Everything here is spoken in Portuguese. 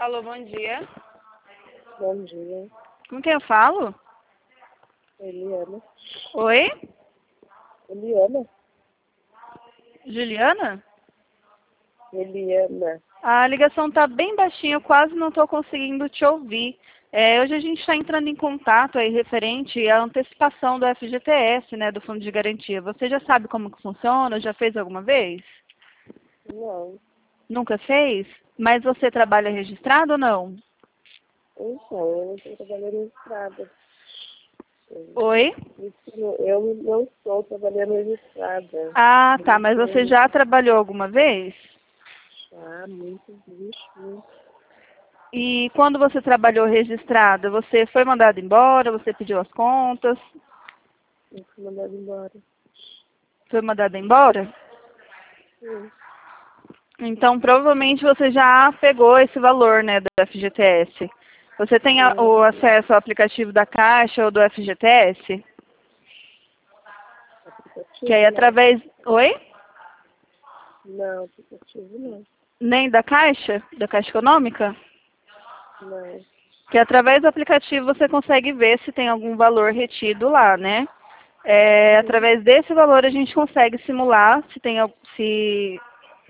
Alô, bom dia. Bom dia, Com quem eu falo? Eliana. Oi? Eliana? Juliana? Eliana. A ligação tá bem baixinha, eu quase não estou conseguindo te ouvir. Hoje a gente está entrando em contato aí referente à antecipação do FGTS, né, do Fundo de Garantia. Você já sabe como que funciona? Já fez alguma vez? Não. Nunca fez? Mas você trabalha registrado ou não? Então, eu não estou trabalhando registrada. Oi? Eu não estou trabalhando registrada. Ah, Eu tá, não mas estou você já registrada. trabalhou alguma vez? Muito bicho, muito. E quando você trabalhou registrada, você foi mandado embora, você pediu as contas, Eu fui mandada embora. foi mandada embora? Sim. Então, provavelmente você já pegou esse valor, né, do FGTS. Você tem o acesso ao aplicativo da Caixa ou do FGTS? Que aí Aplicativo não. através... Oi? Não, aplicativo não. Nem da Caixa? Da Caixa Econômica? Não. Que através do aplicativo você consegue ver se tem algum valor retido lá, né? Sim. Através desse valor a gente consegue simular se